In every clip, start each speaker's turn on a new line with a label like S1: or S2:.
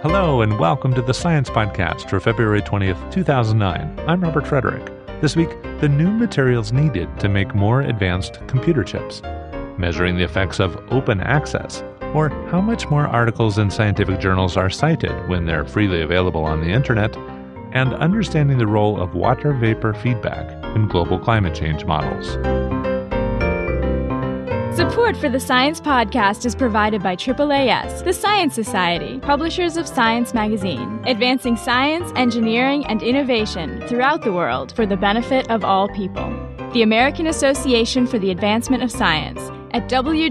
S1: Hello and welcome to the Science Podcast for February 20th, 2009. I'm Robert Frederick. This week, the new materials needed to make more advanced computer chips, measuring the effects of open access, or how much more articles in scientific journals are cited when they're freely available on the internet, and understanding the role of water vapor feedback in global climate change models.
S2: Support for the Science Podcast is provided by AAAS, the Science Society, publishers of Science magazine, advancing science, engineering, and innovation throughout the world for the benefit of all people. The American Association for the Advancement of Science at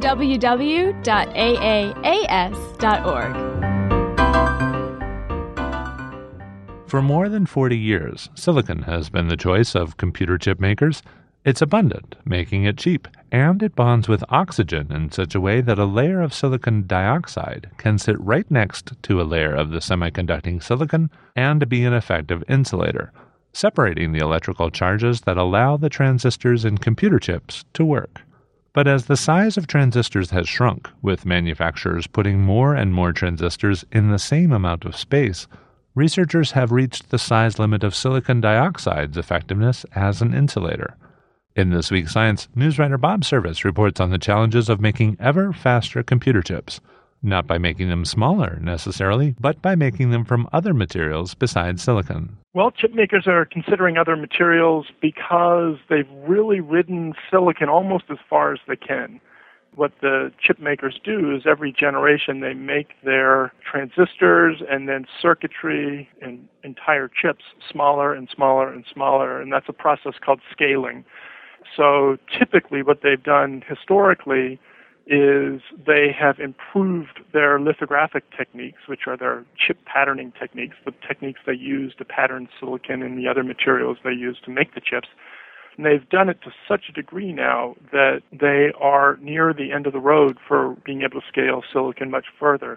S2: www.aas.org.
S1: For more than 40 years, silicon has been the choice of computer chip makers. It's abundant, making it cheap, and it bonds with oxygen in such a way that a layer of silicon dioxide can sit right next to a layer of the semiconducting silicon and be an effective insulator, separating the electrical charges that allow the transistors in computer chips to work. But as the size of transistors has shrunk, with manufacturers putting more and more transistors in the same amount of space, researchers have reached the size limit of silicon dioxide's effectiveness as an insulator. In this week's Science, news writer Bob Service reports on the challenges of making ever faster computer chips, not by making them smaller necessarily, but by making them from other materials besides silicon.
S3: Well, chip makers are considering other materials because they've really ridden silicon almost as far as they can. What the chip makers do is every generation they make their transistors and then circuitry and entire chips smaller and smaller and smaller, and that's a process called scaling. So typically what they've done historically is they have improved their lithographic techniques, which are their chip patterning techniques, the techniques they use to pattern silicon and the other materials they use to make the chips. And they've done it to such a degree now that they are near the end of the road for being able to scale silicon much further.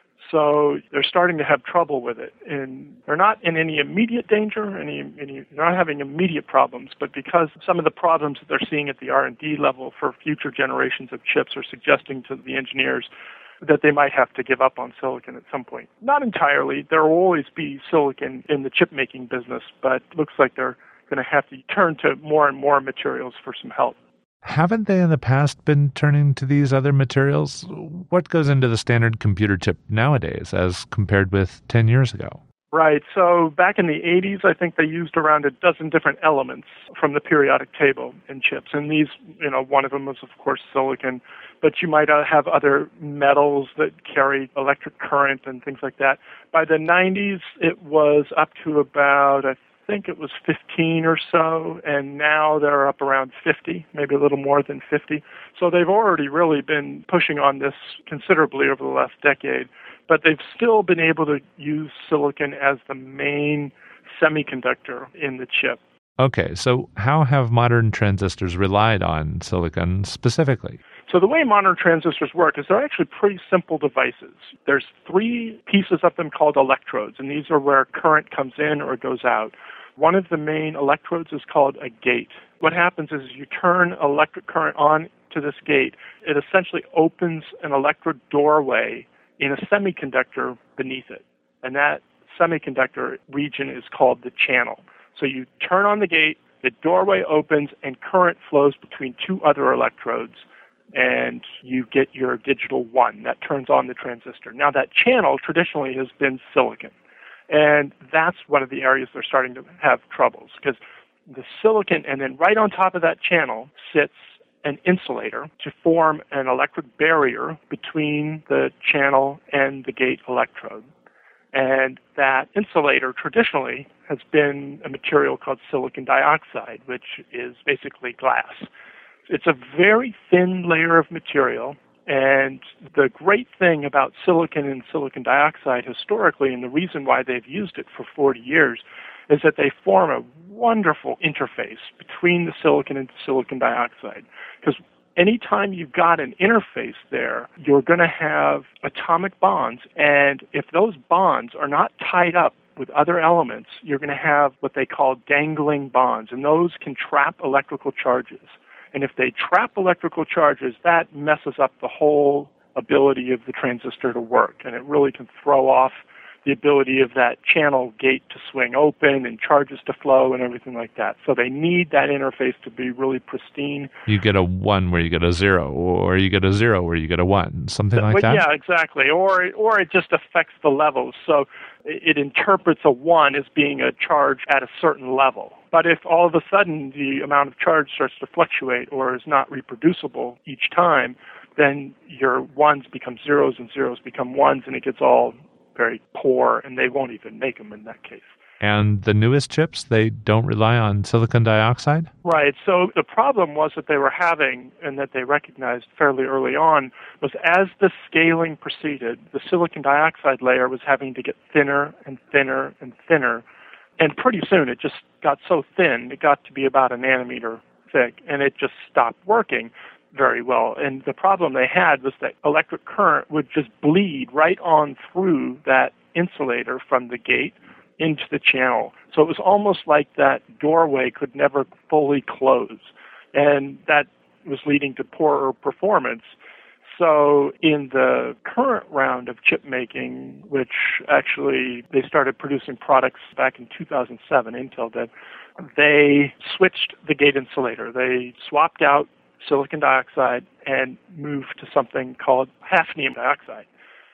S3: So they're starting to have trouble with it. And they're not in any immediate danger, they're not having immediate problems, but because some of the problems that they're seeing at the R&D level for future generations of chips are suggesting to the engineers that they might have to give up on silicon at some point. Not entirely. There will always be silicon in the chip-making business, but it looks like they're going to have to turn to more and more materials for some help.
S1: Haven't they in the past been turning to these other materials? What goes into the standard computer chip nowadays as compared with 10 years ago?
S3: Right. So back in the 80s, I think they used around a dozen different elements from the periodic table in chips. And these, one of them was, of course, silicon. But you might have other metals that carry electric current and things like that. By the 90s, it was up to about, I think it was 15 or so, and now they're up around 50, maybe a little more than 50. So they've already really been pushing on this considerably over the last decade, but they've still been able to use silicon as the main semiconductor in the chip.
S1: Okay, so how have modern transistors relied on silicon specifically?
S3: So the way modern transistors work is they're actually pretty simple devices. There's three pieces of them called electrodes, and these are where current comes in or goes out. One of the main electrodes is called a gate. What happens is you turn electric current on to this gate. It essentially opens an electric doorway in a semiconductor beneath it, and that semiconductor region is called the channel. So you turn on the gate, the doorway opens, and current flows between two other electrodes, and you get your digital 1. That turns on the transistor. Now, that channel traditionally has been silicon, and that's one of the areas they're starting to have troubles, because the silicon, and then right on top of that channel sits an insulator to form an electric barrier between the channel and the gate electrode. And that insulator traditionally has been a material called silicon dioxide, which is basically glass. It's a very thin layer of material, and the great thing about silicon and silicon dioxide historically, and the reason why they've used it for 40 years, is that they form a wonderful interface between the silicon and silicon dioxide. Because anytime you've got an interface there, you're going to have atomic bonds, and if those bonds are not tied up with other elements, you're going to have what they call dangling bonds, and those can trap electrical charges. And if they trap electrical charges, that messes up the whole ability of the transistor to work, and it really can throw off the ability of that channel gate to swing open and charges to flow and everything like that. So they need that interface to be really pristine.
S1: You get a 1 where you get a 0, or you get a 0 where you get a 1, something like that?
S3: Yeah, exactly. Or it just affects the levels. So it interprets a 1 as being a charge at a certain level. But if all of a sudden the amount of charge starts to fluctuate or is not reproducible each time, then your 1s become 0s and 0s become 1s, and it gets all very poor, and they won't even make them in that case.
S1: And the newest chips, they don't rely on silicon dioxide?
S3: Right. So the problem was that they were having, and that they recognized fairly early on, was as the scaling proceeded, the silicon dioxide layer was having to get thinner and thinner and thinner. And pretty soon it just got so thin, it got to be about a nanometer thick, and it just stopped working very well. And the problem they had was that electric current would just bleed right on through that insulator from the gate into the channel. So it was almost like that doorway could never fully close. And that was leading to poorer performance. So in the current round of chip making, which actually they started producing products back in 2007, Intel did, they switched the gate insulator. They swapped out silicon dioxide and moved to something called hafnium dioxide.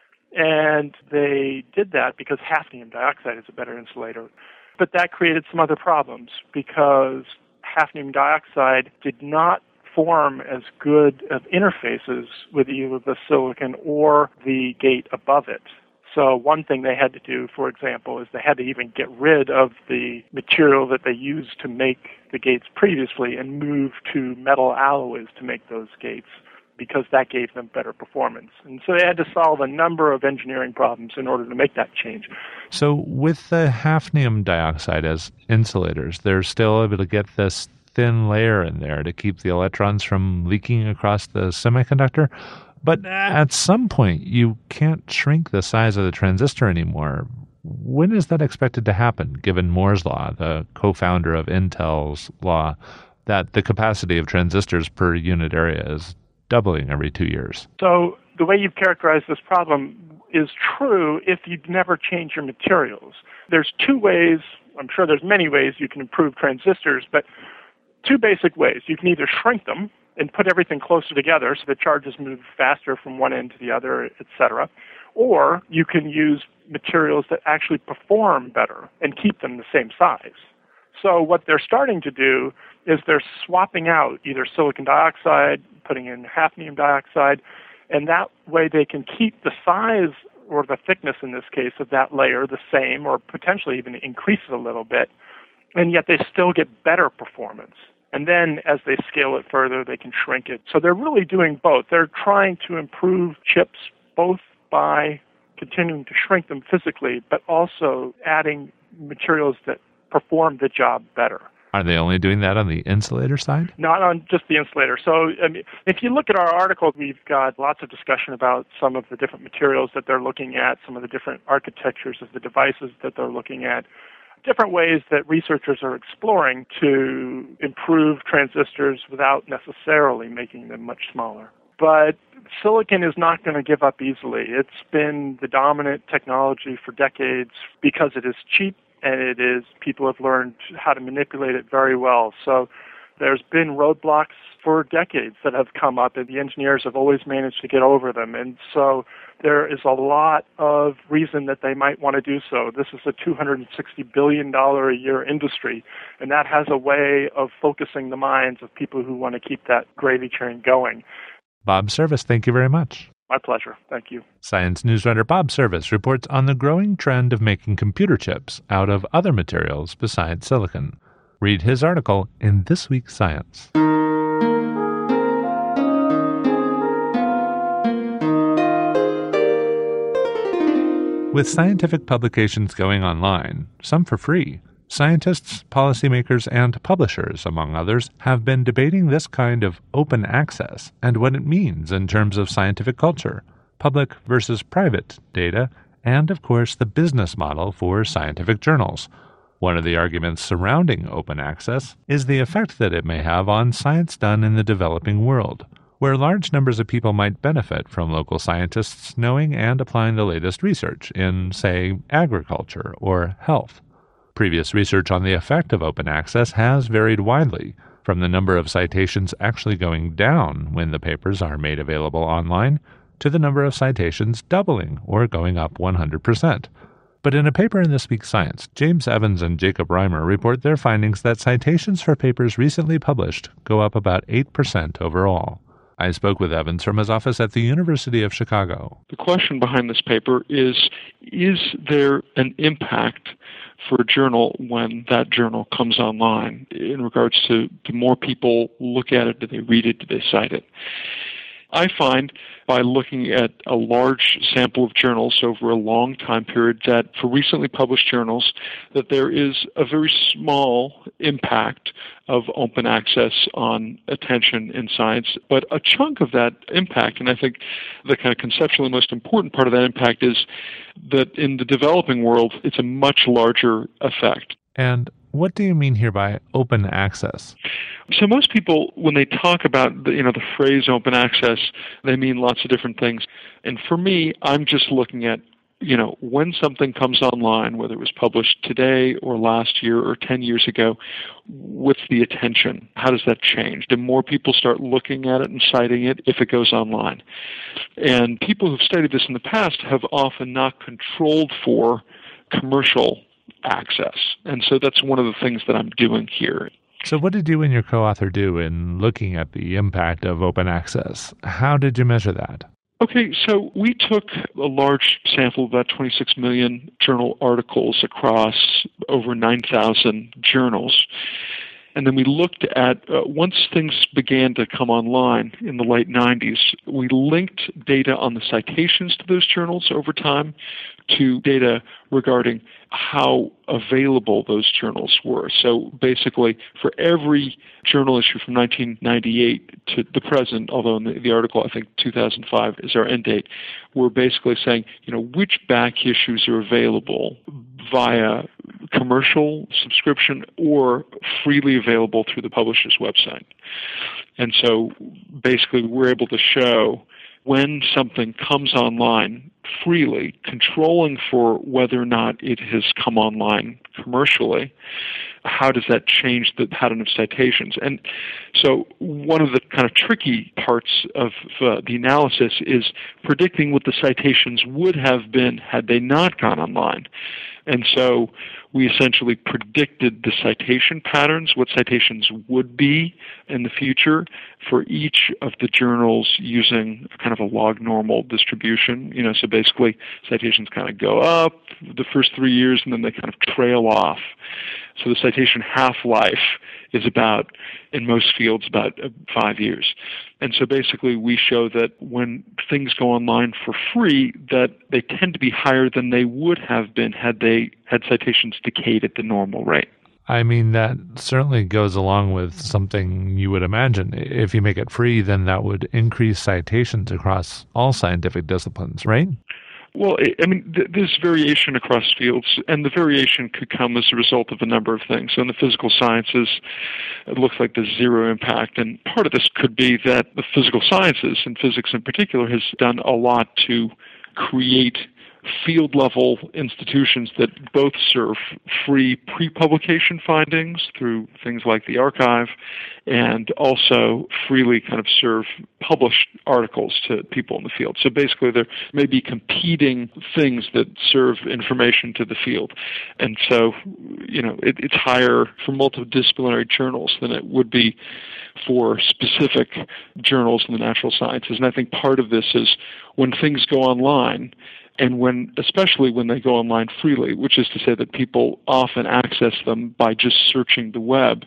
S3: And they did that because hafnium dioxide is a better insulator. But that created some other problems because hafnium dioxide did not form as good of interfaces with either the silicon or the gate above it. So one thing they had to do, for example, is they had to even get rid of the material that they used to make the gates previously and move to metal alloys to make those gates, because that gave them better performance. And so they had to solve a number of engineering problems in order to make that change.
S1: So with the hafnium dioxide as insulators, they're still able to get this thin layer in there to keep the electrons from leaking across the semiconductor. But at some point, you can't shrink the size of the transistor anymore. When is that expected to happen, given Moore's law, the co-founder of Intel's law, that the capacity of transistors per unit area is doubling every 2 years?
S3: So the way you've characterized this problem is true if you never change your materials. There's two ways, I'm sure there's many ways you can improve transistors, but two basic ways. You can either shrink them and put everything closer together so the charges move faster from one end to the other, etc. Or you can use materials that actually perform better and keep them the same size. So what they're starting to do is they're swapping out either silicon dioxide, putting in hafnium dioxide, and that way they can keep the size or the thickness in this case of that layer the same, or potentially even increase it a little bit, and yet they still get better performance. And then as they scale it further, they can shrink it. So they're really doing both. They're trying to improve chips both by continuing to shrink them physically, but also adding materials that perform the job better.
S1: Are they only doing that on the insulator side?
S3: Not on just the insulator. So if you look at our article, we've got lots of discussion about some of the different materials that they're looking at, some of the different architectures of the devices that they're looking at, different ways that researchers are exploring to improve transistors without necessarily making them much smaller. But silicon is not going to give up easily. It's been the dominant technology for decades because it is cheap, and it is, people have learned how to manipulate it very well. So there's been roadblocks for decades that have come up, and the engineers have always managed to get over them. And so there is a lot of reason that they might want to do so. This is a $260 billion a year industry, and that has a way of focusing the minds of people who want to keep that gravy train going.
S1: Bob Service, thank you very much.
S3: My pleasure. Thank you.
S1: Science news writer Bob Service reports on the growing trend of making computer chips out of other materials besides silicon. Read his article in This Week's Science. With scientific publications going online, some for free, scientists, policymakers, and publishers, among others, have been debating this kind of open access and what it means in terms of scientific culture, public versus private data, and, of course, the business model for scientific journals. One of the arguments surrounding open access is the effect that it may have on science done in the developing world. where large numbers of people might benefit from local scientists knowing and applying the latest research in, say, agriculture or health. Previous research on the effect of open access has varied widely, from the number of citations actually going down when the papers are made available online to the number of citations doubling or going up 100%. But in a paper in This Week Science, James Evans and Jacob Reimer report their findings that citations for papers recently published go up about 8% overall. I spoke with Evans from his office at the University of Chicago.
S4: The question behind this paper is there an impact for a journal when that journal comes online in regards to do more people look at it, do they read it, do they cite it? I find by looking at a large sample of journals over a long time period that for recently published journals that there is a very small impact of open access on attention in science, but a chunk of that impact, and I think the kind of conceptually most important part of that impact is that in the developing world, it's a much larger effect.
S1: And what do you mean here by open access?
S4: So most people, when they talk about the phrase open access, they mean lots of different things. And for me, I'm just looking at, when something comes online, whether it was published today or last year or 10 years ago, what's the attention? How does that change? Do more people start looking at it and citing it if it goes online? And people who've studied this in the past have often not controlled for commercial access. And so that's one of the things that I'm doing here.
S1: So what did you and your co-author do in looking at the impact of open access? How did you measure that?
S4: Okay, so we took a large sample of about 26 million journal articles across over 9,000 journals. And then we looked at, once things began to come online in the late 90s, we linked data on the citations to those journals over time to data regarding how available those journals were. So basically, for every journal issue from 1998 to the present, although in the article I think 2005 is our end date, we're basically saying, which back issues are available via commercial subscription or freely available through the publisher's website. And so basically we're able to show when something comes online freely, controlling for whether or not it has come online commercially, how does that change the pattern of citations? And so one of the kind of tricky parts of the analysis is predicting what the citations would have been had they not gone online. And so we essentially predicted the citation patterns, what citations would be in the future for each of the journals using kind of a log normal distribution. So basically citations kind of go up the first 3 years and then they kind of trail off. So the citation half-life is about, in most fields, about 5 years. And so basically we show that when things go online for free, that they tend to be higher than they would have been had they had citations decayed at the normal rate.
S1: I mean, that certainly goes along with something you would imagine. If you make it free, then that would increase citations across all scientific disciplines, right?
S4: Well, there's variation across fields, and the variation could come as a result of a number of things. So in the physical sciences, it looks like there's zero impact, and part of this could be that the physical sciences, and physics in particular, has done a lot to create field-level institutions that both serve free pre-publication findings through things like the archive and also freely kind of serve published articles to people in the field. So basically there may be competing things that serve information to the field. And so, it's higher for multidisciplinary journals than it would be for specific journals in the natural sciences. And I think part of this is when things go online, and especially when they go online freely, which is to say that people often access them by just searching the web,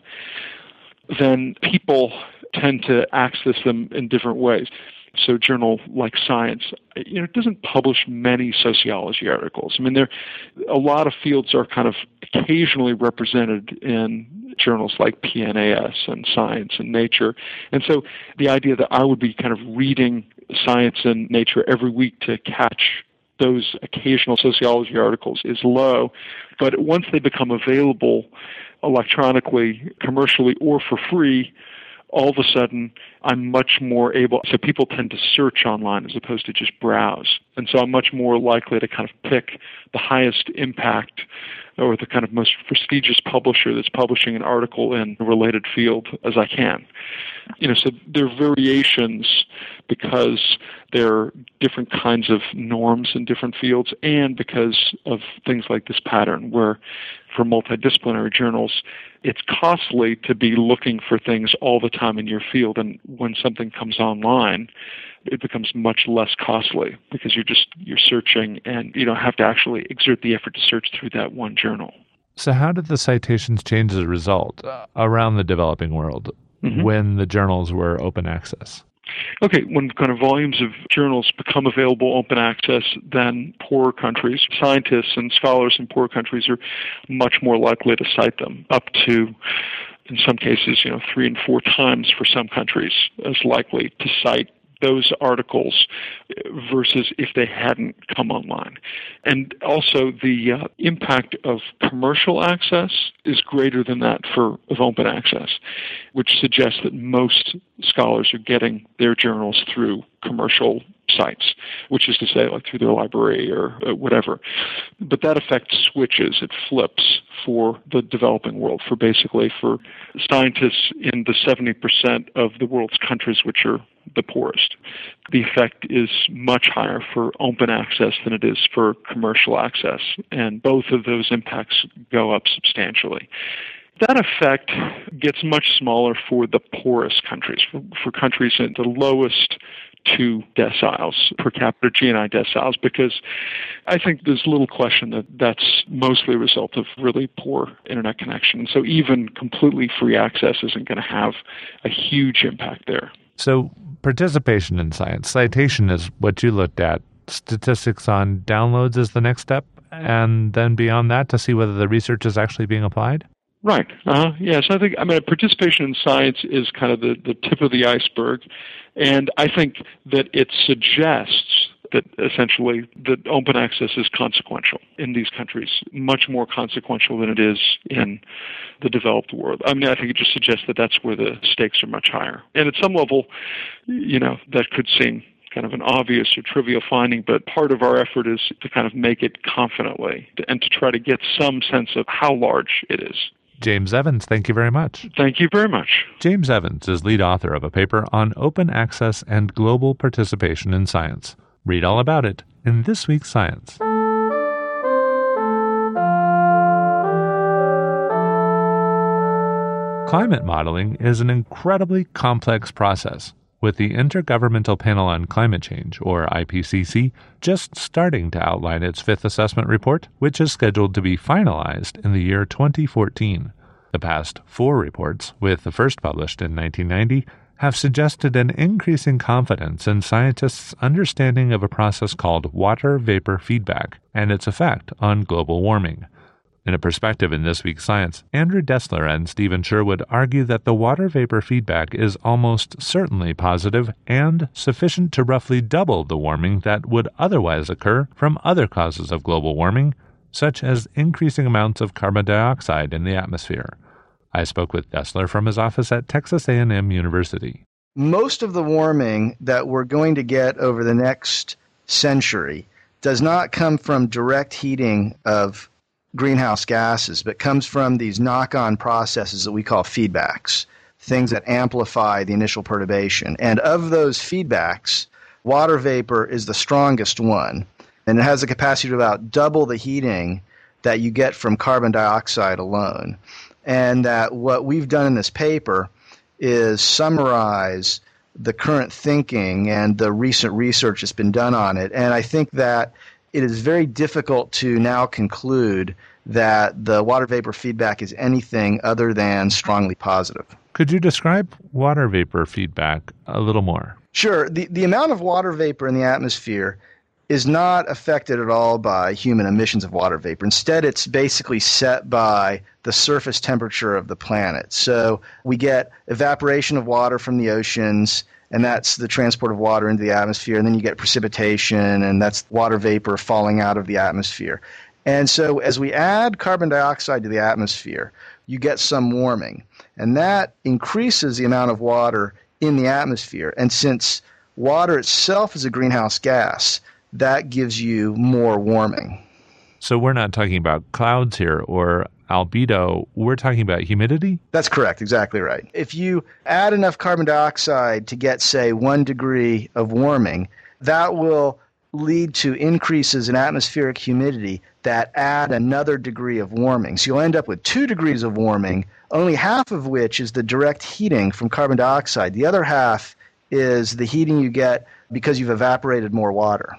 S4: then people tend to access them in different ways. So a journal like Science, it doesn't publish many sociology articles. A lot of fields are kind of occasionally represented in journals like PNAS and Science and Nature. And so the idea that I would be kind of reading Science and Nature every week to catch those occasional sociology articles is low, but once they become available electronically, commercially, or for free, all of a sudden I'm much more able, so people tend to search online as opposed to just browse. And so I'm much more likely to kind of pick the highest impact or the kind of most prestigious publisher that's publishing an article in a related field as I can. So there are variations because there are different kinds of norms in different fields, and because of things like this pattern where for multidisciplinary journals, it's costly to be looking for things all the time in your field, and when something comes online, it becomes much less costly because you're searching and you don't have to actually exert the effort to search through that one journal.
S1: So how did the citations change as a result around the developing world when the journals were open access?
S4: Okay, when kind of volumes of journals become available open access, then poorer countries, scientists and scholars in poorer countries are much more likely to cite them, up to, in some cases, 3 and 4 times for some countries as likely to cite those articles versus if they hadn't come online. And also the impact of commercial access is greater than that of open access, which suggests that most scholars are getting their journals through commercial sites, which is to say like through their library or whatever. But that effect switches, it flips for the developing world, for scientists in the 70% of the world's countries which are the poorest. The effect is much higher for open access than it is for commercial access, and both of those impacts go up substantially. That effect gets much smaller for the poorest countries, for countries in the lowest 2 deciles, per capita GNI deciles, because I think there's little question that that's mostly a result of really poor internet connection. So even completely free access isn't going to have a huge impact there.
S1: So participation in science, citation is what you looked at. Statistics on downloads is the next step, and then beyond that to see whether the research is actually being applied?
S4: Right. Yes, I think participation in science is kind of the tip of the iceberg, and I think that it suggests that essentially that open access is consequential in these countries, much more consequential than it is in the developed world. I think it just suggests that that's where the stakes are much higher. And at some level, that could seem kind of an obvious or trivial finding, but part of our effort is to kind of make it confidently and to try to get some sense of how large it is.
S1: James Evans, thank you very much.
S4: Thank you very much.
S1: James Evans is lead author of a paper on open access and global participation in science. Read all about it in this week's Science. Climate modeling is an incredibly complex process, with the Intergovernmental Panel on Climate Change, or IPCC, just starting to outline its 5th assessment report, which is scheduled to be finalized in the year 2014. The past 4 reports, with the first published in 1990, have suggested an increasing confidence in scientists' understanding of a process called water vapor feedback and its effect on global warming. In a perspective in this week's Science, Andrew Dessler and Stephen Sherwood argue that the water vapor feedback is almost certainly positive and sufficient to roughly double the warming that would otherwise occur from other causes of global warming, such as increasing amounts of carbon dioxide in the atmosphere. I spoke with Dessler from his office at Texas A&M University.
S5: Most of the warming that we're going to get over the next century does not come from direct heating of greenhouse gases, but comes from these knock-on processes that we call feedbacks, things that amplify the initial perturbation. And of those feedbacks, water vapor is the strongest one, and it has the capacity to about double the heating that you get from carbon dioxide alone. And that what we've done in this paper is summarize the current thinking and the recent research that's been done on it. And I think that it is very difficult to now conclude that the water vapor feedback is anything other than strongly positive.
S1: Could you describe water vapor feedback a little more?
S5: Sure. The amount of water vapor in the atmosphere is not affected at all by human emissions of water vapor. Instead, it's basically set by the surface temperature of the planet. So we get evaporation of water from the oceans, and that's the transport of water into the atmosphere. And then you get precipitation, and that's water vapor falling out of the atmosphere. And so as we add carbon dioxide to the atmosphere, you get some warming. And that increases the amount of water in the atmosphere. And since water itself is a greenhouse gas, that gives you more warming.
S1: So we're not talking about clouds here or albedo. We're talking about humidity?
S5: That's correct. Exactly right. If you add enough carbon dioxide to get, say, 1 degree of warming, that will lead to increases in atmospheric humidity that add another degree of warming. So you'll end up with 2 degrees of warming, only half of which is the direct heating from carbon dioxide. The other half is the heating you get because you've evaporated more water.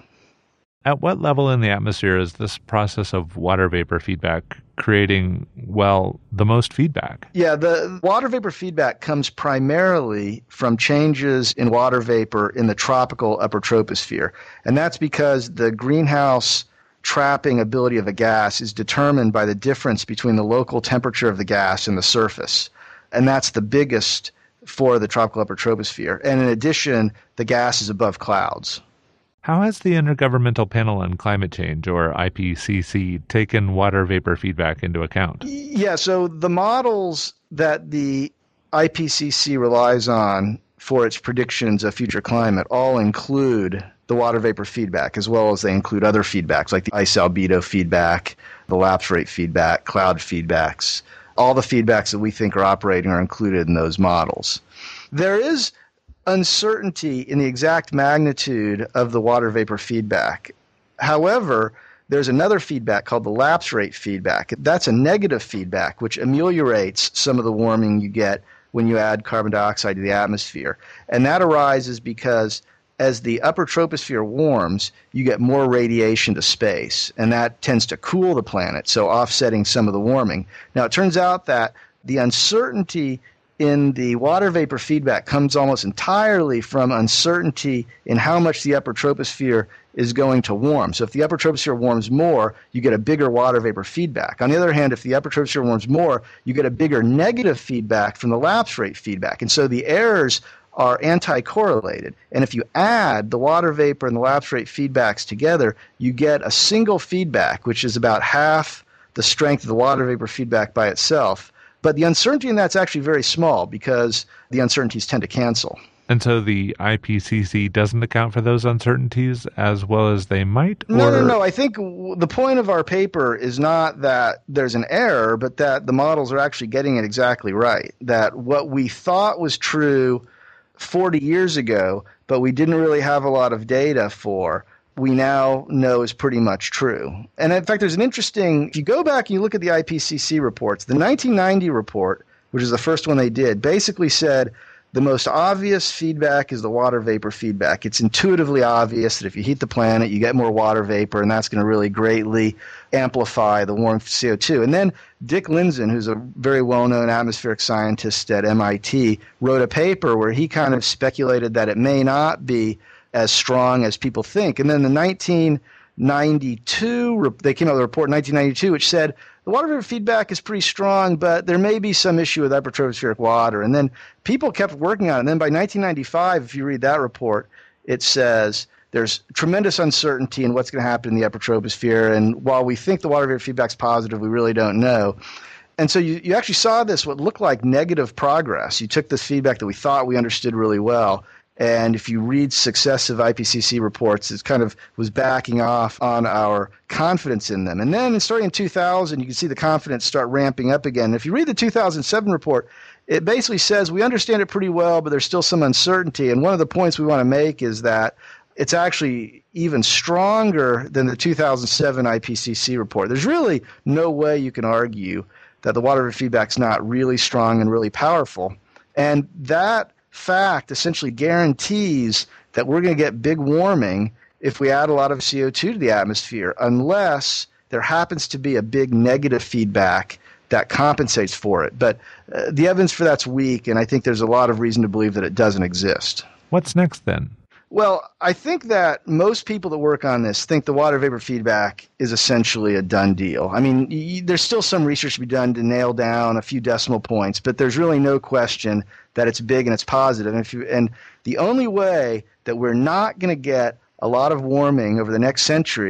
S1: At what level in the atmosphere is this process of water vapor feedback creating, well, the most feedback?
S5: Yeah, the water vapor feedback comes primarily from changes in water vapor in the tropical upper troposphere. And that's because the greenhouse trapping ability of a gas is determined by the difference between the local temperature of the gas and the surface. And that's the biggest for the tropical upper troposphere. And in addition, the gas is above clouds.
S1: How has the Intergovernmental Panel on Climate Change, or IPCC, taken water vapor feedback into account?
S5: Yeah, so the models that the IPCC relies on for its predictions of future climate all include the water vapor feedback, as well as they include other feedbacks like the ice albedo feedback, the lapse rate feedback, cloud feedbacks. All the feedbacks that we think are operating are included in those models. There is uncertainty in the exact magnitude of the water vapor feedback. However, there's another feedback called the lapse rate feedback. That's a negative feedback, which ameliorates some of the warming you get when you add carbon dioxide to the atmosphere. And that arises because as the upper troposphere warms, you get more radiation to space, and that tends to cool the planet, so offsetting some of the warming. Now, it turns out that the uncertainty in the water vapor feedback comes almost entirely from uncertainty in how much the upper troposphere is going to warm. So if the upper troposphere warms more, you get a bigger water vapor feedback. On the other hand, if the upper troposphere warms more, you get a bigger negative feedback from the lapse rate feedback. And so the errors are anti-correlated. And if you add the water vapor and the lapse rate feedbacks together, you get a single feedback, which is about half the strength of the water vapor feedback by itself. But the uncertainty in that's actually very small because the uncertainties tend to cancel.
S1: And so the IPCC doesn't account for those uncertainties as well as they might?
S5: No. I think the point of our paper is not that there's an error, but that the models are actually getting it exactly right. That what we thought was true 40 years ago, but we didn't really have a lot of data for, we now know is pretty much true. And in fact, there's an interesting, if you go back and you look at the IPCC reports, the 1990 report, which is the first one they did, basically said the most obvious feedback is the water vapor feedback. It's intuitively obvious that if you heat the planet, you get more water vapor, and that's going to really greatly amplify the warm CO2. And then Dick Lindzen, who's a very well-known atmospheric scientist at MIT, wrote a paper where he kind of speculated that it may not be as strong as people think. And then the 1992, they came out with a report in 1992 which said the water vapor feedback is pretty strong, but there may be some issue with upper tropospheric water. And then people kept working on it. And then by 1995, if you read that report, it says there's tremendous uncertainty in what's going to happen in the upper troposphere. And while we think the water vapor feedback's positive, we really don't know. And so you actually saw this, what looked like negative progress. You took this feedback that we thought we understood really well, and if you read successive IPCC reports, it kind of was backing off on our confidence in them. And then starting in 2000, you can see the confidence start ramping up again. And if you read the 2007 report, it basically says we understand it pretty well, but there's still some uncertainty. And one of the points we want to make is that it's actually even stronger than the 2007 IPCC report. There's really no way you can argue that the water vapor feedback's not really strong and really powerful. And that fact essentially guarantees that we're going to get big warming if we add a lot of CO2 to the atmosphere, unless there happens to be a big negative feedback that compensates for it. But the evidence for that's weak, and I think there's a lot of reason to believe that it doesn't exist.
S1: What's next then?
S5: Well, I think that most people that work on this think the water vapor feedback is essentially a done deal. I mean, there's still some research to be done to nail down a few decimal points, but there's really no question that it's big and it's positive. And the only way that we're not going to get a lot of warming over the next century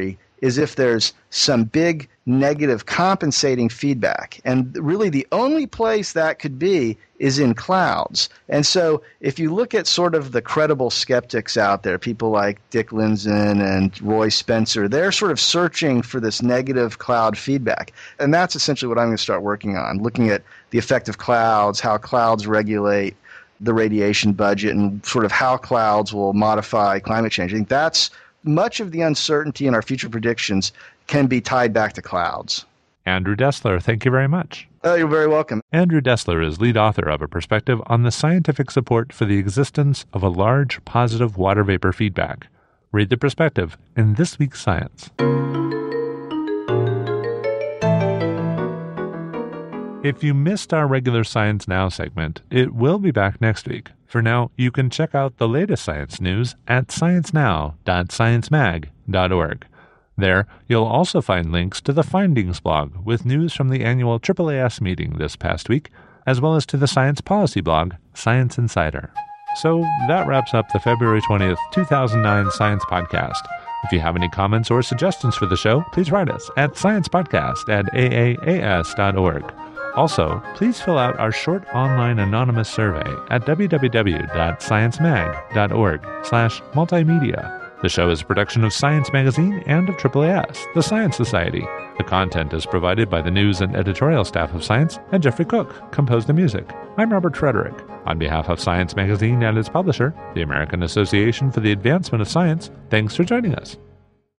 S5: is if there's some big negative compensating feedback. And really the only place that could be is in clouds. And so if you look at sort of the credible skeptics out there, people like Dick Lindzen and Roy Spencer, they're sort of searching for this negative cloud feedback. And that's essentially what I'm going to start working on, looking at the effect of clouds, how clouds regulate the radiation budget, and sort of how clouds will modify climate change. I think that's much of the uncertainty in our future predictions can be tied back to clouds.
S1: Andrew Dessler, thank you very much.
S5: You're very welcome.
S1: Andrew Dessler is lead author of A Perspective on the Scientific Support for the Existence of a Large Positive Water Vapor Feedback. Read The Perspective in this week's Science. If you missed our regular Science Now segment, it will be back next week. For now, you can check out the latest science news at sciencenow.sciencemag.org. There, you'll also find links to the Findings blog with news from the annual AAAS meeting this past week, as well as to the science policy blog, Science Insider. So that wraps up the February 20th, 2009 Science Podcast. If you have any comments or suggestions for the show, please write us at sciencepodcast@aaas.org. Also, please fill out our short online anonymous survey at www.sciencemag.org/multimedia. The show is a production of Science Magazine and of AAAS, the Science Society. The content is provided by the news and editorial staff of Science, and Jeffrey Cook composed the music. I'm Robert Frederick. On behalf of Science Magazine and its publisher, the American Association for the Advancement of Science, thanks for joining us.